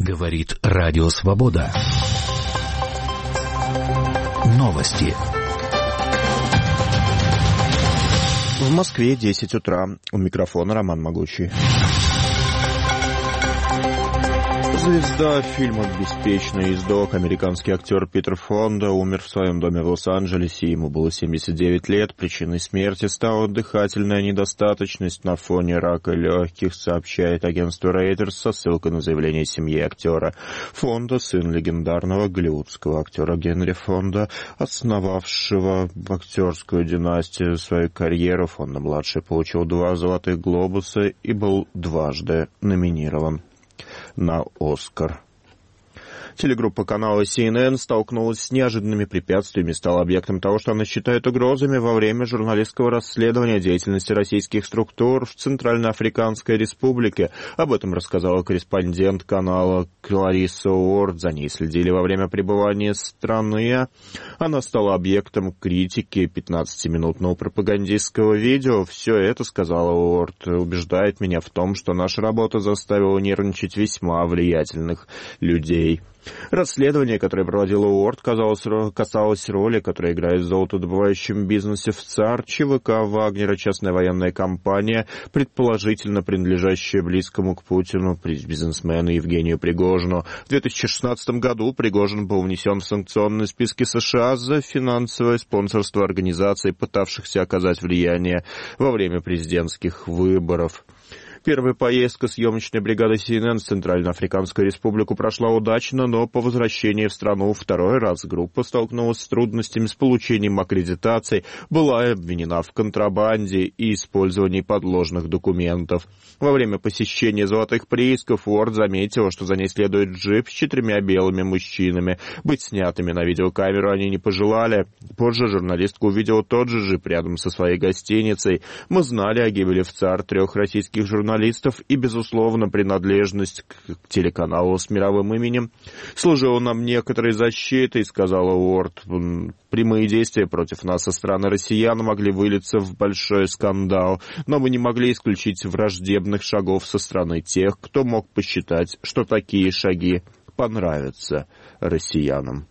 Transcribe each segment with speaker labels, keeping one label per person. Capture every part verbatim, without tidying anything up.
Speaker 1: Говорит Радио Свобода. Новости.
Speaker 2: В Москве десять утра. У микрофона Роман Могучий. Звезда фильма «Беспечный ездок», американский актер Питер Фонда, умер в своем доме в Лос-Анджелесе. Ему было семьдесят девять лет. Причиной смерти стала дыхательная недостаточность на фоне рака легких, сообщает агентство Reuters со ссылкой на заявление семьи актера. Фонда — сын легендарного голливудского актера Генри Фонда, основавшего актерскую династию, свою карьеру. Фонда-младший получил два «Золотых глобуса» и был дважды номинирован на «Оскар». Телегруппа канала си эн эн столкнулась с неожиданными препятствиями, стала объектом того, что она считает угрозами во время журналистского расследования деятельности российских структур в Центральноафриканской Республике. Об этом рассказала корреспондент канала Клариса Уорд. За ней следили во время пребывания страны. Она стала объектом критики пятнадцатиминутного пропагандистского видео. Все это, сказала Уорд, убеждает меня в том, что наша работа заставила нервничать весьма влиятельных людей. Расследование, которое проводила Уорд, касалось роли, которую играет в золотодобывающем бизнесе в ЦАР, ЧВК Вагнера, частная военная компания, предположительно принадлежащая близкому к Путину бизнесмену Евгению Пригожину. В две тысячи шестнадцатом году Пригожин был внесен в санкционные списки США за финансовое спонсорство организаций, пытавшихся оказать влияние во время президентских выборов. Первая поездка съемочной бригады си эн эн в Центральноафриканскую Республику прошла удачно, но по возвращении в страну второй раз группа столкнулась с трудностями с получением аккредитаций, была обвинена в контрабанде и использовании подложных документов. Во время посещения золотых приисков Уорд заметила, что за ней следует джип с четырьмя белыми мужчинами. Быть снятыми на видеокамеру они не пожелали. Позже журналистка увидела тот же джип рядом со своей гостиницей. Мы знали о гибели в ЦАР трех российских журналистов, и, безусловно, принадлежность к телеканалу с мировым именем служила нам некоторой защитой, сказала Уорд. Прямые действия против нас со стороны россиян могли вылиться в большой скандал, но мы не могли исключить враждебных шагов со стороны тех, кто мог посчитать, что такие шаги понравятся россиянам.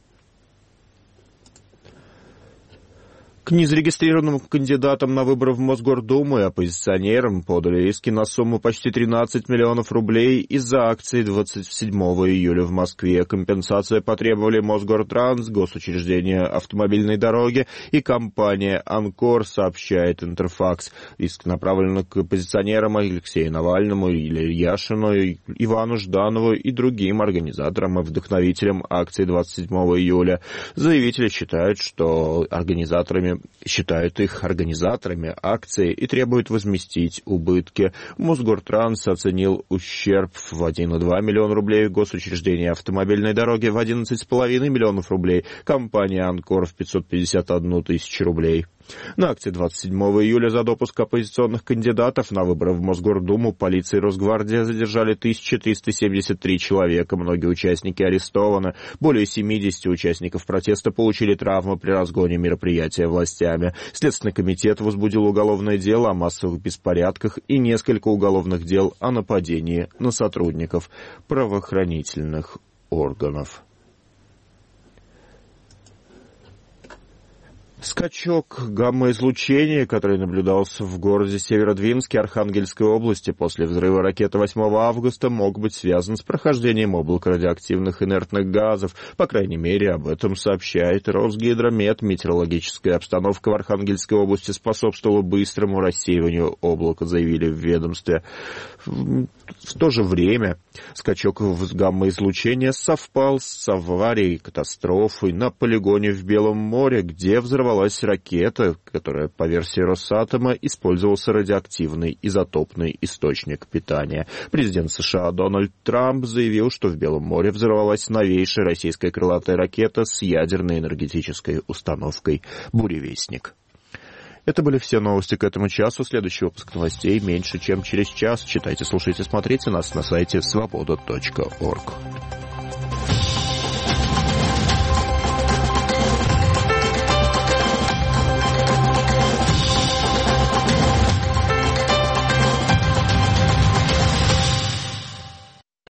Speaker 2: К незарегистрированным кандидатам на выборы в Мосгордуму и оппозиционерам подали иски на сумму почти тринадцать миллионов рублей из-за акции двадцать седьмого июля в Москве. Компенсация потребовали Мосгортранс, госучреждение автомобильной дороги и компания «Анкор», сообщает Интерфакс. Иск направлен к оппозиционерам Алексею Навальному, Илье Яшину, Ивану Жданову и другим организаторам и вдохновителям акции двадцать седьмого июля. Заявители считают, что организаторами считают их организаторами акции и требуют возместить убытки. Мосгортранс оценил ущерб в один целых два миллиона рублей, госучреждение автомобильной дороги в одиннадцать целых пять миллионов рублей, компания «Анкор» в пятьсот пятьдесят одну тысячу рублей. На акции двадцать седьмого июля за допуск оппозиционных кандидатов на выборы в Мосгордуму полиция и Росгвардия задержали тысячу триста семьдесят три человека. Многие участники арестованы. Более семьдесят участников протеста получили травмы при разгоне мероприятия властями. Следственный комитет возбудил уголовное дело о массовых беспорядках и несколько уголовных дел о нападении на сотрудников правоохранительных органов. Скачок гамма-излучения, который наблюдался в городе Северодвинске Архангельской области после взрыва ракеты восьмого августа, мог быть связан с прохождением облака радиоактивных инертных газов. По крайней мере, об этом сообщает Росгидромет. Метеорологическая обстановка в Архангельской области способствовала быстрому рассеиванию облака, заявили в ведомстве. В то же время скачок в гамма-излучения совпал с аварией, катастрофой на полигоне в Белом море, где взорвалась ракета, которая, по версии Росатома, использовался радиоактивный изотопный источник питания. Президент США Дональд Трамп заявил, что в Белом море взорвалась новейшая российская крылатая ракета с ядерной энергетической установкой «Буревестник». Это были все новости к этому часу. Следующий выпуск новостей меньше, чем через час. Читайте, слушайте, смотрите нас на сайте свобода точка орг.